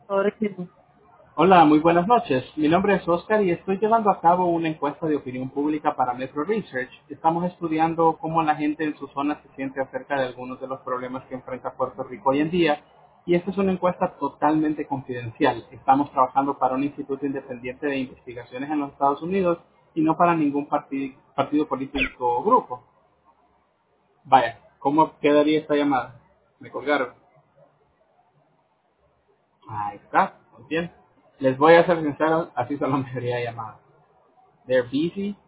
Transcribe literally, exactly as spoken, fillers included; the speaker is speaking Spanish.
Porque, Hola, muy buenas noches. Mi nombre es Oscar y estoy llevando a cabo una encuesta de opinión pública para Metro Research. Estamos estudiando cómo la gente en su zona se siente acerca de algunos de los problemas que enfrenta Puerto Rico hoy en día. Y esta es una encuesta totalmente confidencial. Estamos trabajando para un instituto independiente de investigaciones en los Estados Unidos y no para ningún parti- partido político o grupo. Vaya, ¿cómo quedaría esta llamada? Me colgaron. Ahí está, muy bien. Les voy a ser sincero, así son la mayoría de llamadas. They're busy